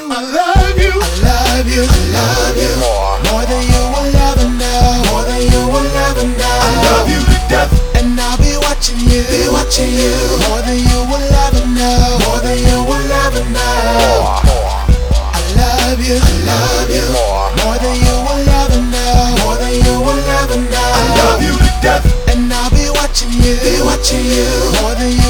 I love you, I love you, I love you. More than you will ever know, more than you will ever know. I love you to death, and I'll be watching you, more than you will ever know, more than you will ever know. I love you, I love you. More than you will ever know, more than you will ever know. I love you to death, and I'll be watching you, more than you